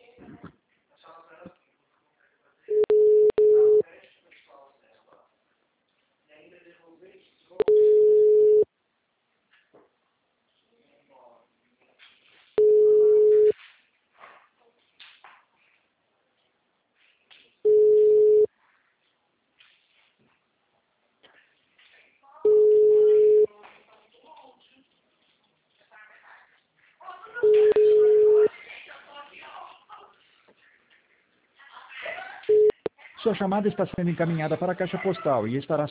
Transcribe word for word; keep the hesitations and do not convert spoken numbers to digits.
Sua chamada está sendo encaminhada para a caixa postal e estará